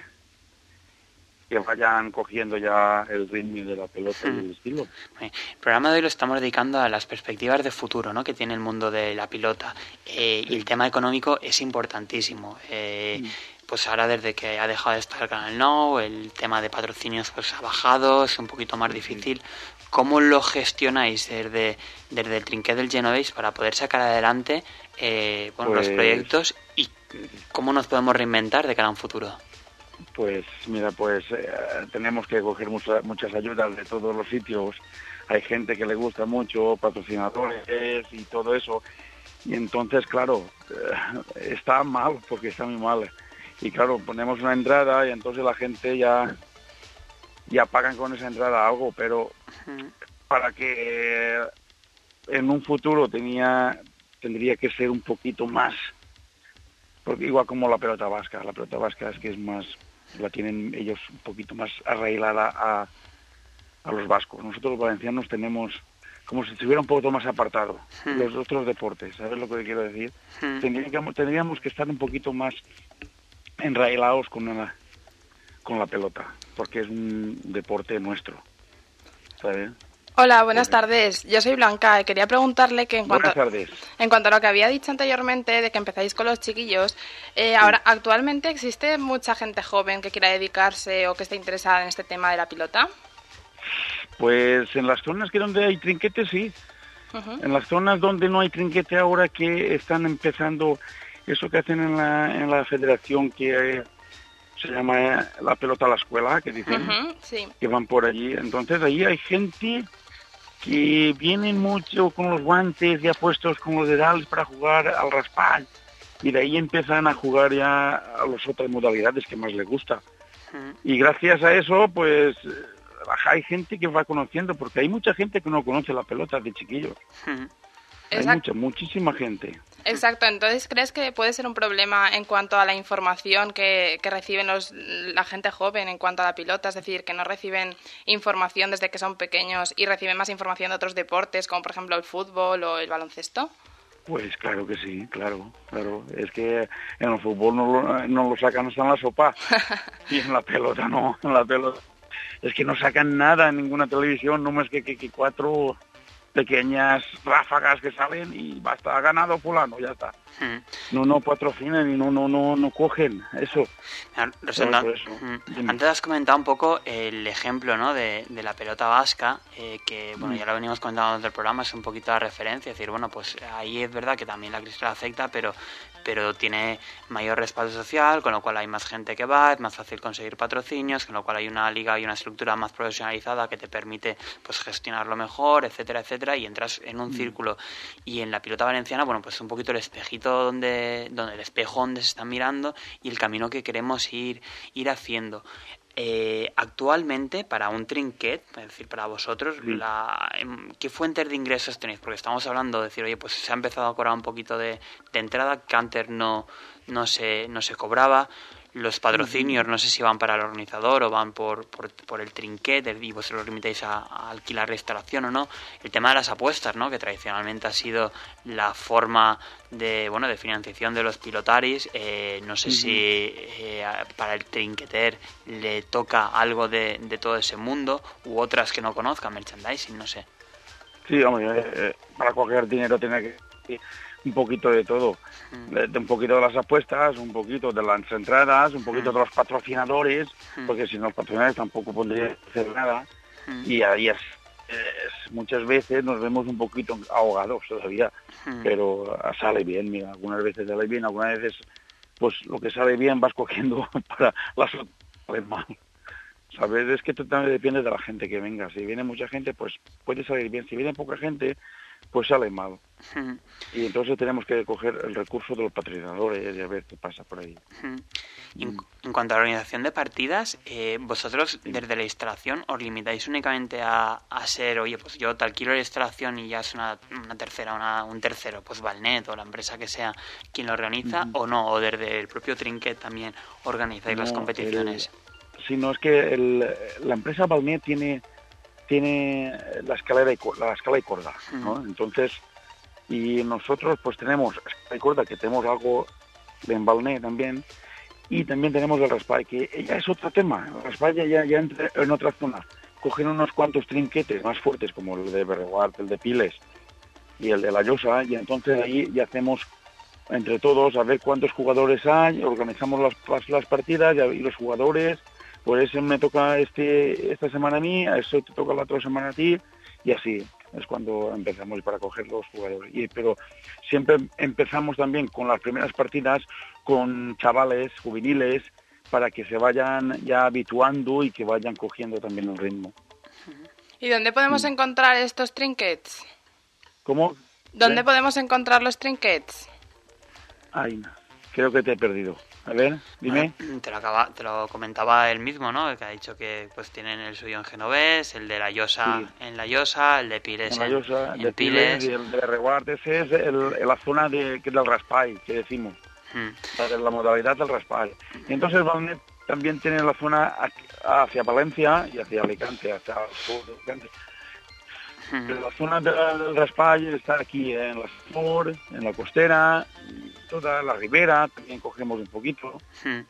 que vayan cogiendo ya el ritmo de la pelota y el estilo. El programa de hoy lo estamos dedicando a las perspectivas de futuro, ¿no?, que tiene el mundo de la pilota. Y el tema económico es importantísimo. Pues ahora, desde que ha dejado de estar el Canal Nou, el tema de patrocinios pues ha bajado, es un poquito más difícil. ¿Cómo lo gestionáis desde el trinquet del Genovés para poder sacar adelante los proyectos, y cómo nos podemos reinventar de cara a un futuro? Pues mira, tenemos que coger muchas ayudas de todos los sitios. Hay gente que le gusta mucho, patrocinadores y todo eso. Y entonces, claro, está mal, porque está muy mal. Y claro, ponemos una entrada y entonces la gente ya pagan con esa entrada algo, pero para que en un futuro tendría que ser un poquito más, porque igual como la pelota vasca es que es más, la tienen ellos un poquito más arraigada a los vascos. Nosotros los valencianos tenemos como si estuviera un poco más apartado los otros deportes, ¿sabes lo que quiero decir? Tendríamos que estar un poquito más enrailados con la pelota, porque es un deporte nuestro, ¿sabes? Hola, buenas tardes. Yo soy Blanca y quería preguntarle que en cuanto a lo que había dicho anteriormente de que empezáis con los chiquillos, ahora actualmente existe mucha gente joven que quiera dedicarse o que esté interesada en este tema de la pilota. Pues en las zonas donde hay trinquete sí. En las zonas donde no hay trinquete ahora, que están empezando eso que hacen en la federación, que se llama la pelota a la escuela, que dicen, sí, que van por allí. Entonces allí hay gente que vienen mucho con los guantes ya puestos con los dedales para jugar al raspall, y de ahí empiezan a jugar ya a las otras modalidades que más les gusta. Y gracias a eso, pues hay gente que va conociendo, porque hay mucha gente que no conoce la pelota de chiquillos. Hay muchísima gente. Exacto, entonces ¿crees que puede ser un problema en cuanto a la información que reciben la gente joven en cuanto a la pilota? Es decir, que no reciben información desde que son pequeños y reciben más información de otros deportes, como por ejemplo el fútbol o el baloncesto. Pues claro que sí, claro. Es que en el fútbol no lo sacan hasta en la sopa. Y en la pelota no, es que no sacan nada en ninguna televisión, no más que 4 pequeñas ráfagas que salen y basta, ha ganado fulano, ya está. No patrocinan y no cogen eso. Rosendo, Por eso. antes has comentado un poco el ejemplo, ¿no?, de la pelota vasca, que bueno, ya lo venimos comentando desde el programa, es un poquito la referencia, es decir, bueno, pues ahí es verdad que también la crisis la afecta, pero tiene mayor respaldo social, con lo cual hay más gente que va, es más fácil conseguir patrocinios, con lo cual hay una liga y una estructura más profesionalizada que te permite pues gestionarlo mejor, etcétera, etcétera, y entras en un círculo. Y en la pilota valenciana, bueno, pues un poquito el espejito donde el espejo donde se está mirando y el camino que queremos ir haciendo. Actualmente, para un trinquet, es decir, para vosotros, ¿qué fuentes de ingresos tenéis? Porque estamos hablando de decir, oye, pues se ha empezado a cobrar un poquito de entrada, que antes no se cobraba. Los patrocinios, no sé si van para el organizador o van por el trinquet, y vosotros lo limitáis a alquilar restauración o no. El tema de las apuestas, ¿no?, que tradicionalmente ha sido la forma de financiación de los pilotaris. No sé si para el trinqueter le toca algo de todo ese mundo, u otras que no conozcan, merchandising, no sé. Sí, hombre, para coger dinero tiene que un poquito de todo, de un poquito de las apuestas, un poquito de las entradas, un poquito de los patrocinadores, porque si no los patrocinadores tampoco podrían hacer nada, y ahí muchas veces nos vemos un poquito ahogados todavía, pero sale bien, mira, algunas veces sale bien, algunas veces pues lo que sale bien vas cogiendo para las otras mal. ¿Sabes? Es que tú también depende de la gente que venga. Si viene mucha gente, pues puede salir bien. Si viene poca gente, pues sale mal. Y entonces tenemos que coger el recurso de los patrocinadores y a ver qué pasa por ahí. En cuanto a la organización de partidas, vosotros desde la instalación os limitáis únicamente a ser, oye, pues yo te alquilo la instalación y ya es una tercera, un tercero, pues Valnet o la empresa que sea quien lo organiza, o no, o desde el propio trinquet también organizáis las competiciones. Sino es que la empresa Valnet tiene la escala y corda, ¿no? Entonces, y nosotros pues tenemos escala y corda, que tenemos algo en Valnet también, y también tenemos el raspall, que ya es otro tema. El raspall ya entra en otra zona. Cogen unos cuantos trinquetes más fuertes, como el de Berreguart, el de Piles y el de La Llosa, y entonces ahí ya hacemos entre todos a ver cuántos jugadores hay, organizamos las partidas y los jugadores. Pues ese me toca esta semana a mí, a eso te toca la otra semana a ti, y así es cuando empezamos para coger los jugadores. Pero siempre empezamos también con las primeras partidas con chavales juveniles para que se vayan ya habituando y que vayan cogiendo también el ritmo. ¿Y dónde podemos encontrar estos trinkets? ¿Cómo? ¿Dónde podemos encontrar los trinkets? Ay, creo que te he perdido. A ver, dime. Bueno, te lo comentaba él mismo, ¿no? Que ha dicho que pues tienen el suyo en Genovés, el de La Llosa en La Llosa, el de Piles en La Llosa, en Piles. Y el de Berreguart, ese es la zona que es del raspall, que decimos. La modalidad del raspall. Y entonces Valnet también tiene la zona hacia Valencia y hacia Alicante, hacia el sur de Alicante. La zona del raspall está aquí en la Sur, en la costera, toda la ribera, también cogemos un poquito.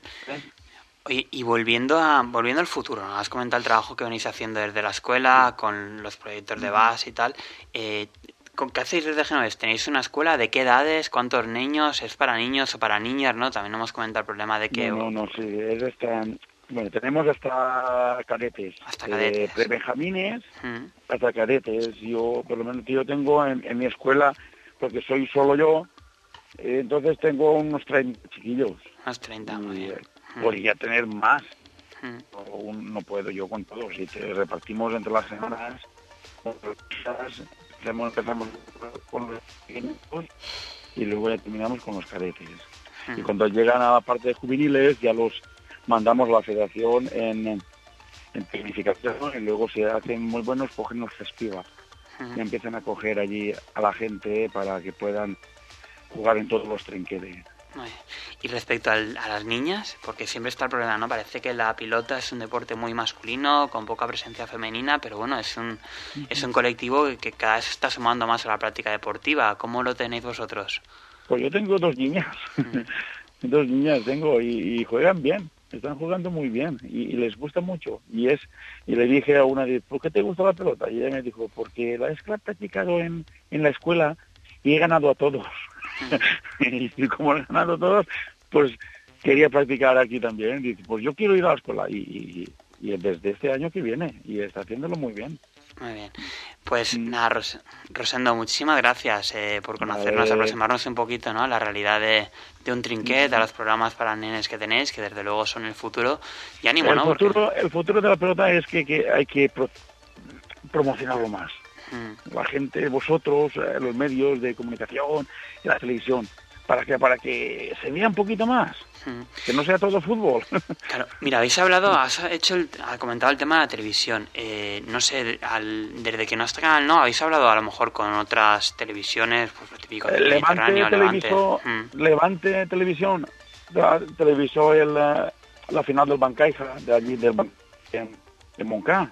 Oye, y volviendo al futuro, ¿no? Has comentado el trabajo que venís haciendo desde la escuela, con los proyectos de base y tal. ¿Con qué hacéis desde Genovés? ¿Tenéis una escuela? ¿De qué edades? ¿Cuántos niños? ¿Es para niños o para niñas? ¿No? También hemos comentado el problema de que... No, sí, es bueno, tenemos hasta cadetes. Hasta cadetes. Prebenjamines hasta cadetes. Yo, por lo menos, yo tengo en mi escuela, porque soy solo yo, entonces tengo unos 30 chiquillos. Unos 30, muy bien. Podría tener más. No puedo yo con todos. Si te repartimos entre las semanas, empezamos con los pequeños y luego ya terminamos con los cadetes. Y cuando llegan a la parte de juveniles ya los mandamos a la federación en tecnificación y luego si hacen muy buenos cogen los festivas y empiezan a coger allí a la gente para que puedan jugar en todos los trinquetes. Y respecto a las niñas, porque siempre está el problema, ¿no? Parece que la pilota es un deporte muy masculino, con poca presencia femenina, pero bueno, es un colectivo que cada vez se está sumando más a la práctica deportiva. ¿Cómo lo tenéis vosotros? Pues yo tengo 2 niñas. 2 niñas tengo y juegan bien. Están jugando muy bien y les gusta mucho. Y le dije a una, ¿por qué te gusta la pelota? Y ella me dijo, porque la he practicado en la escuela y he ganado a todos. Y como han ganado todos, pues quería practicar aquí también. Dice, pues yo quiero ir a la escuela y desde este año que viene, y está haciéndolo muy bien. Muy bien. Pues nada, Rosendo, muchísimas gracias por conocernos, aproximarnos un poquito, ¿no?, a la realidad de un trinquet, a los programas para nenes que tenéis, que desde luego son el futuro. Y ánimo, ¿no? El futuro de la pelota es que hay que promocionarlo más. La gente, vosotros, los medios de comunicación, la televisión, para que se vea un poquito más. Que no sea todo fútbol. Claro, mira, has comentado el tema de la televisión. No sé, desde que no está Canal No, habéis hablado a lo mejor con otras televisiones, pues lo típico, Levante Televisión televisó la final del Bancaja de allí de Moncá.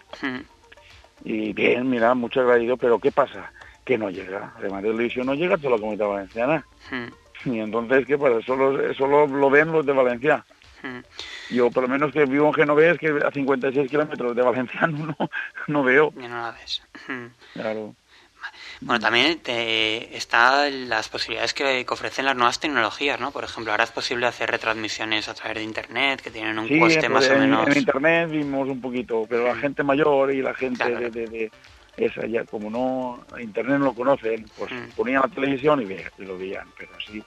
Y bien, mira, mucho agradecido, pero ¿qué pasa? Que no llega. Levante Televisión no llega toda la Comunidad Valenciana. Y entonces, ¿qué pasa? Solo lo ven los de Valencia. Yo, por lo menos que vivo en Genovés, que a 56 kilómetros de Valencia no veo. Ya no la ves. Claro. Bueno, también están las posibilidades que ofrecen las nuevas tecnologías, ¿no? Por ejemplo, ahora es posible hacer retransmisiones a través de Internet, que tienen un coste más o menos... en Internet vimos un poquito, pero la gente mayor y la gente de esa ya, como no, Internet no lo conocen, pues ponían la televisión y lo veían, pero así...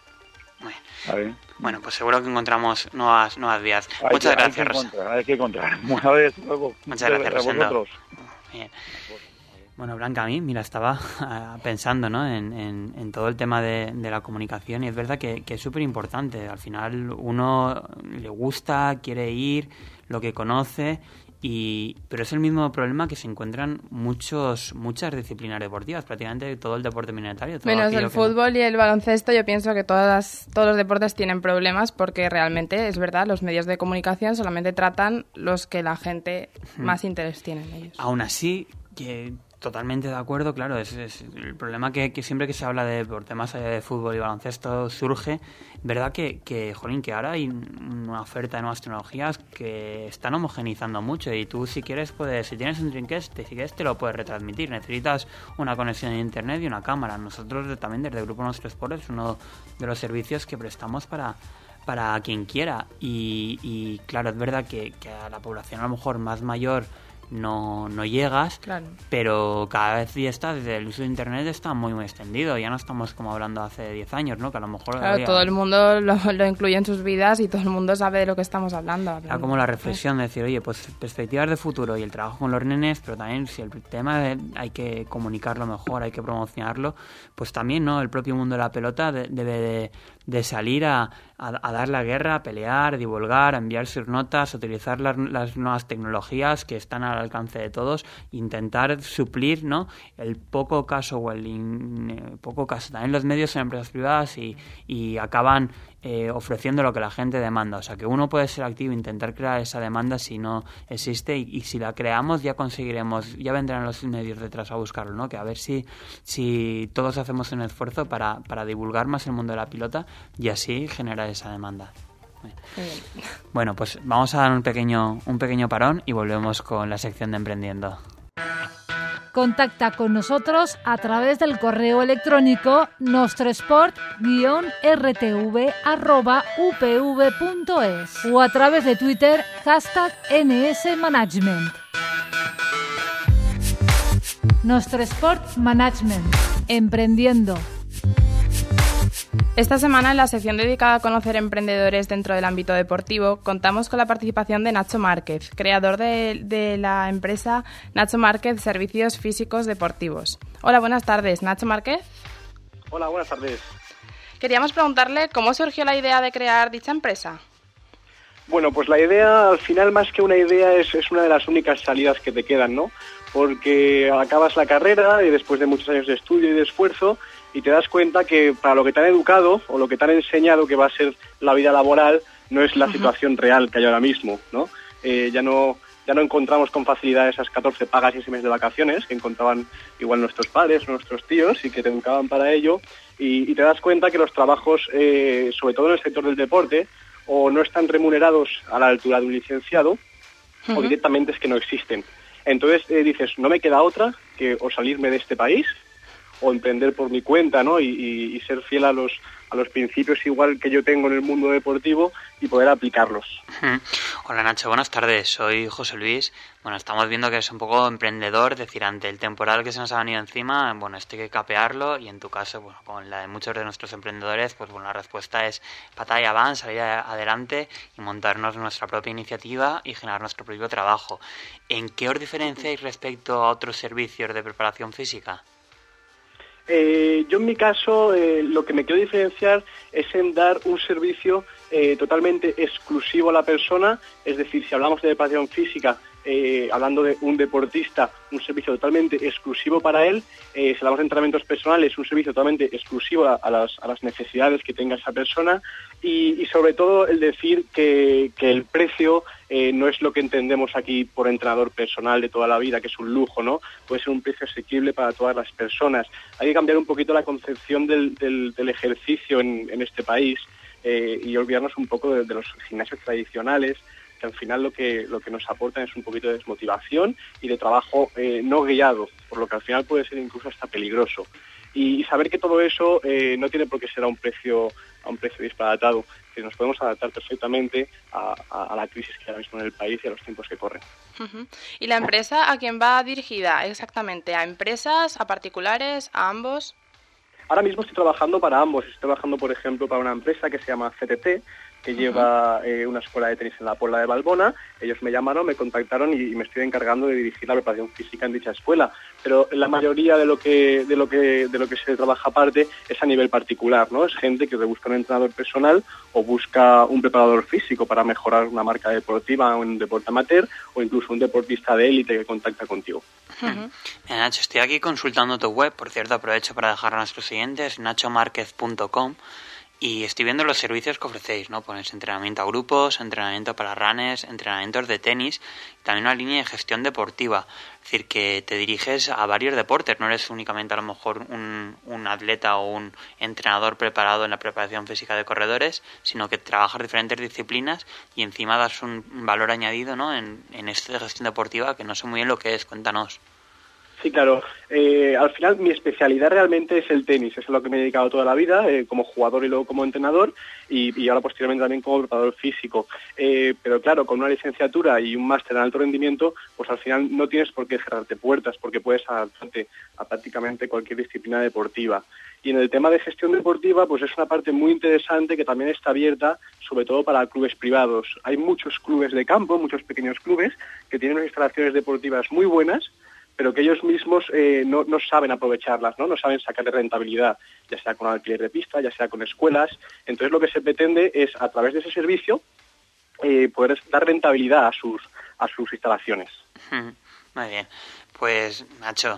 Bueno, pues seguro que encontramos nuevas vías. Muchas gracias, Rosa. Hay que encontrar. Muchas gracias, Rosendo. Bien. Bueno, Blanca, a mí, mira, estaba pensando, ¿no?, en todo el tema de la comunicación, y es verdad que es súper importante. Al final uno le gusta, quiere ir, lo que conoce, pero es el mismo problema que se encuentran muchas disciplinas deportivas, prácticamente todo el deporte minoritario. Menos el fútbol y el baloncesto. Yo pienso que todos los deportes tienen problemas, porque realmente, es verdad, los medios de comunicación solamente tratan los que la gente más interés tiene en ellos. Aún así, que... Totalmente de acuerdo, claro, es el problema que siempre que se habla de deporte más allá de fútbol y baloncesto surge, verdad que ahora hay una oferta de nuevas tecnologías que están homogeneizando mucho, y tú si quieres si tienes un trinquet, si quieres te lo puedes retransmitir, necesitas una conexión a internet y una cámara. Nosotros también desde el Grupo Nuestro Sport es uno de los servicios que prestamos para quien quiera, y claro, es verdad que a la población a lo mejor más mayor no llegas, claro, pero cada vez desde el uso de Internet está muy muy extendido. Ya no estamos como hablando hace 10 años, ¿no? Que a lo mejor... Claro, todo el mundo lo incluye en sus vidas y todo el mundo sabe de lo que estamos hablando. Era como la reflexión de decir, oye, pues perspectivas de futuro y el trabajo con los nenes, pero también si el tema hay que comunicarlo mejor, hay que promocionarlo, pues también, ¿no?, el propio mundo de la pelota debe de salir a dar la guerra, a pelear, a divulgar, a enviar sus notas, a utilizar las nuevas tecnologías que están al alcance de todos, intentar suplir, ¿no?, el poco caso o poco caso. También los medios son empresas privadas y acaban ofreciendo lo que la gente demanda. O sea, que uno puede ser activo e intentar crear esa demanda si no existe, y si la creamos ya conseguiremos, ya vendrán los medios detrás a buscarlo, ¿no? Que a ver si todos hacemos un esfuerzo para divulgar más el mundo de la pilota y así generar esa demanda. Bueno, pues vamos a dar un pequeño parón y volvemos con la sección de Emprendiendo. Contacta con nosotros a través del correo electrónico nostresport-rtv@upv.es o a través de Twitter #NSManagement. Nostresport Management. Emprendiendo. Esta semana, en la sección dedicada a conocer emprendedores dentro del ámbito deportivo, contamos con la participación de Nacho Márquez, creador de la empresa Nacho Márquez Servicios Físicos Deportivos. Hola, buenas tardes, Nacho Márquez. Hola, buenas tardes. Queríamos preguntarle cómo surgió la idea de crear dicha empresa. Bueno, pues la idea, al final, más que una idea, es una de las únicas salidas que te quedan, ¿no? Porque acabas la carrera y después de muchos años de estudio y de esfuerzo, y te das cuenta que para lo que te han educado o lo que te han enseñado que va a ser la vida laboral no es la situación real que hay ahora mismo, ¿no? Ya no encontramos con facilidad esas 14 pagas y ese mes de vacaciones que encontraban igual nuestros padres o nuestros tíos y que te educaban para ello, y te das cuenta que los trabajos, sobre todo en el sector del deporte, o no están remunerados a la altura de un licenciado o directamente es que no existen. Entonces dices, no me queda otra que o salirme de este país o emprender por mi cuenta, ¿no? Y ser fiel a los principios igual que yo tengo en el mundo deportivo y poder aplicarlos. Hola Nacho, buenas tardes, soy José Luis. Bueno, estamos viendo que eres un poco emprendedor, es decir, ante el temporal que se nos ha venido encima, bueno, esto hay que capearlo y en tu caso, bueno, con la de muchos de nuestros emprendedores, pues bueno, la respuesta es patada y aván, salir adelante y montarnos nuestra propia iniciativa y generar nuestro propio trabajo. ¿En qué os diferenciáis respecto a otros servicios de preparación física? Yo en mi caso lo que me quiero diferenciar es en dar un servicio totalmente exclusivo a la persona, es decir, si hablamos de preparación física, hablando de un deportista, un servicio totalmente exclusivo para él, si hablamos de entrenamientos personales, un servicio totalmente exclusivo a las necesidades que tenga esa persona y sobre todo el decir que el precio no es lo que entendemos aquí por entrenador personal de toda la vida, que es un lujo, ¿no? Puede ser un precio asequible para todas las personas. Hay que cambiar un poquito la concepción del ejercicio en este país y olvidarnos un poco de los gimnasios tradicionales, que al final lo que nos aportan es un poquito de desmotivación y de trabajo no guiado, por lo que al final puede ser incluso hasta peligroso. Y saber que todo eso no tiene por qué ser a un precio disparatado, que nos podemos adaptar perfectamente a la crisis que hay ahora mismo en el país y a los tiempos que corren. Uh-huh. ¿Y la empresa a quién va dirigida exactamente? ¿A empresas, a particulares, a ambos? Ahora mismo estoy trabajando para ambos. Estoy trabajando, por ejemplo, para una empresa que se llama CTT, que lleva una escuela de tenis en la Puebla de Valbona. Ellos me llamaron, me contactaron y me estoy encargando de dirigir la preparación física en dicha escuela. Pero la mayoría de lo que se trabaja aparte es a nivel particular, ¿no? Es gente que busca un entrenador personal o busca un preparador físico para mejorar una marca deportiva, un deporte amateur o incluso un deportista de élite que contacta contigo. Mira, Nacho, estoy aquí consultando tu web, por cierto, aprovecho para dejar a nuestros siguientes, nachomarquez.com. Y estoy viendo los servicios que ofrecéis, ¿no? Ponéis entrenamiento a grupos, entrenamiento para runners, entrenamientos de tenis, también una línea de gestión deportiva. Es decir, que te diriges a varios deportes, no eres únicamente a lo mejor un atleta o un entrenador preparado en la preparación física de corredores, sino que trabajas diferentes disciplinas y encima das un valor añadido, ¿no? En esto de gestión deportiva, que no sé muy bien lo que es, cuéntanos. Sí, claro. Al final mi especialidad realmente es el tenis, es a lo que me he dedicado toda la vida, como jugador y luego como entrenador y ahora posteriormente también como preparador físico. Pero claro, con una licenciatura y un máster en alto rendimiento, pues al final no tienes por qué cerrarte puertas, porque puedes adaptarte a prácticamente cualquier disciplina deportiva. Y en el tema de gestión deportiva, pues es una parte muy interesante que también está abierta, sobre todo para clubes privados. Hay muchos clubes de campo, muchos pequeños clubes, que tienen unas instalaciones deportivas muy buenas, pero que ellos mismos no saben aprovecharlas, ¿no? No saben sacarle rentabilidad, ya sea con alquiler de pista, ya sea con escuelas. Entonces lo que se pretende es, a través de ese servicio, poder dar rentabilidad a sus instalaciones. Muy bien. Pues, Nacho,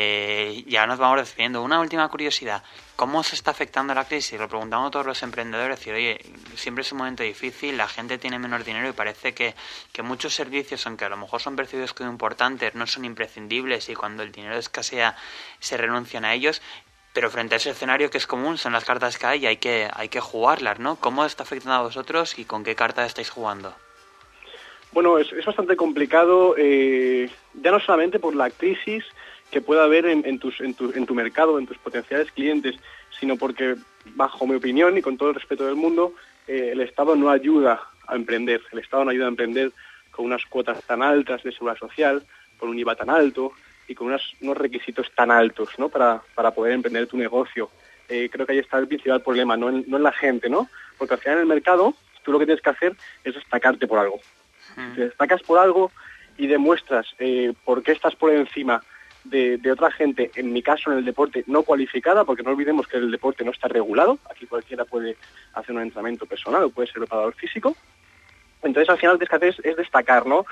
ya nos vamos despidiendo. Una última curiosidad. ¿Cómo se está afectando la crisis? Lo preguntamos a todos los emprendedores. Decir, oye, siempre es un momento difícil, la gente tiene menos dinero y parece que muchos servicios, aunque a lo mejor son percibidos como importantes, no son imprescindibles y cuando el dinero escasea se renuncian a ellos. Pero frente a ese escenario que es común, son las cartas que hay y hay que jugarlas, ¿no? ¿Cómo está afectando a vosotros y con qué cartas estáis jugando? Bueno, es bastante complicado, ya no solamente por la crisis que pueda haber en tu mercado, en tus potenciales clientes, sino porque, bajo mi opinión y con todo el respeto del mundo, el Estado no ayuda a emprender. El Estado no ayuda a emprender con unas cuotas tan altas de seguridad social, con un IVA tan alto y con unos requisitos tan altos, ¿no? para poder emprender tu negocio. Creo que ahí está el principal problema, no en la gente, ¿no? Porque al final en el mercado tú lo que tienes que hacer es destacarte por algo. Te destacas por algo y demuestras por qué estás por encima de otra gente, en mi caso en el deporte no cualificada, porque no olvidemos que el deporte no está regulado, aquí cualquiera puede hacer un entrenamiento personal o puede ser preparador físico. Entonces al final lo que tienes que hacer es destacar, ¿no?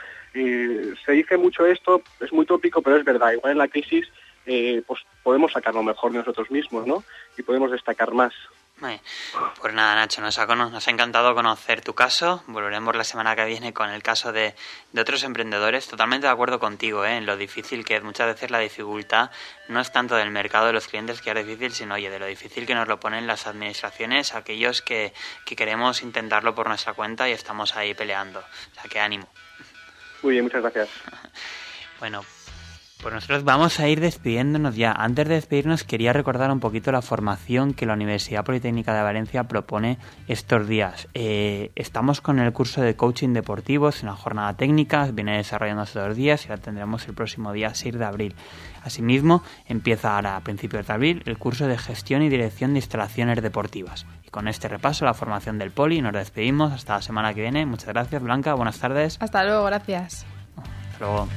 Se dice mucho esto, es muy tópico, pero es verdad, igual en la crisis pues podemos sacar lo mejor de nosotros mismos, ¿no? Y podemos destacar más. Pues nada, Nacho, nos ha encantado conocer tu caso. Volveremos la semana que viene con el caso de otros emprendedores. Totalmente de acuerdo contigo, en lo difícil que es. Muchas veces la dificultad no es tanto del mercado de los clientes que es difícil, sino de lo difícil que nos lo ponen las administraciones, aquellos que queremos intentarlo por nuestra cuenta y estamos ahí peleando. O sea, que ánimo. Muy bien, muchas gracias. Bueno, Pues nosotros vamos a ir despidiéndonos ya. Antes de despedirnos quería recordar un poquito la formación que la Universidad Politécnica de Valencia propone estos días. Estamos con el curso de coaching deportivo, es una jornada técnica, viene desarrollándose 2 días y la tendremos el próximo día 6 de abril. Asimismo, empieza ahora a principios de abril el curso de gestión y dirección de instalaciones deportivas. Y con este repaso la formación del Poli nos despedimos hasta la semana que viene. Muchas gracias, Blanca, buenas tardes. Hasta luego, gracias. Hasta luego.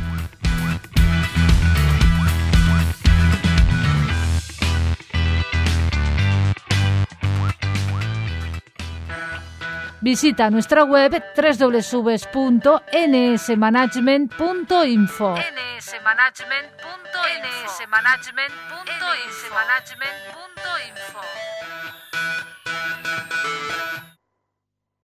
Visita nuestra web www.nsmanagement.info. nsmanagement.info.